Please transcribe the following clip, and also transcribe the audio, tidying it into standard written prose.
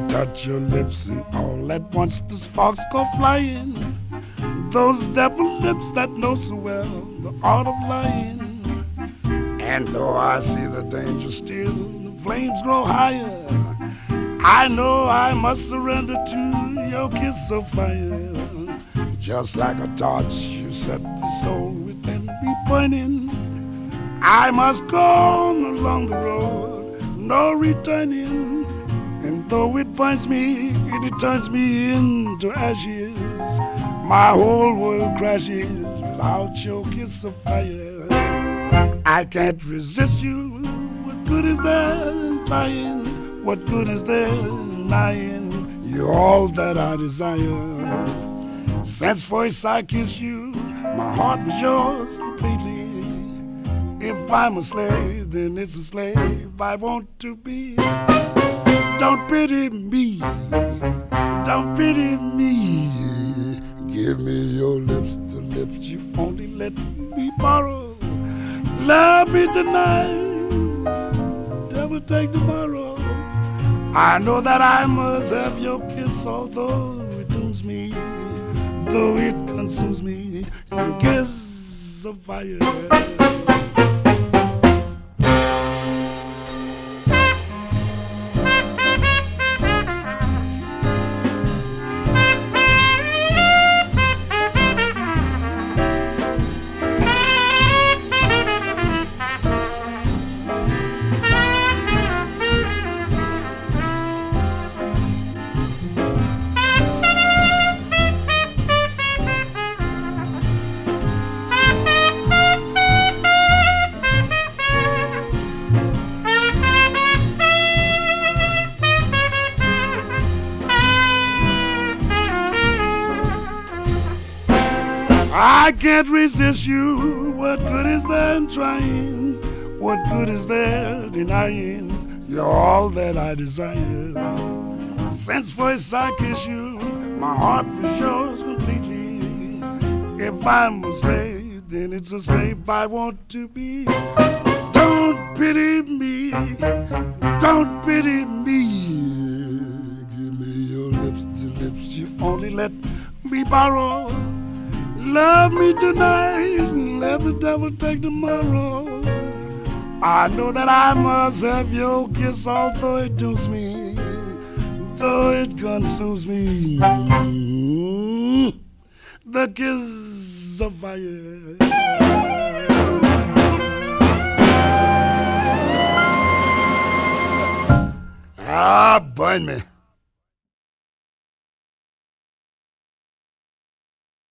touch your lips, and all at once the sparks go flying. Those devil lips that know so well the art of lying. And though I see the danger still, the flames grow higher. I know I must surrender to your kiss of fire. Just like a torch, you set the soul within me burning. I must go on along the road, no returning. And though it burns me, it turns me into ashes. My whole world crashes without your kiss of fire. I can't resist you. What good is there in trying? What good is there in lying? You're all that I desire. Since first I kissed you, my heart was yours completely. If I'm a slave, then it's a slave I want to be. Don't pity me, don't pity me. Give me your lips, the lips you only let me borrow. Love me tonight, devil take tomorrow. I know that I must have your kiss, although it dooms me, though it consumes me. Your kiss of fire. I can't resist you. What good is there in trying? What good is there denying? You're all that I desire. Since first I kissed you, my heart was yours completely. If I'm a slave, then it's a slave I want to be. Don't pity me, don't pity me. Give me your lips, the lips you only let me borrow. Love me tonight, let the devil take tomorrow. I know that I must have your kiss, although it dooms me, though it consumes me. The kiss of fire. Ah, burn me.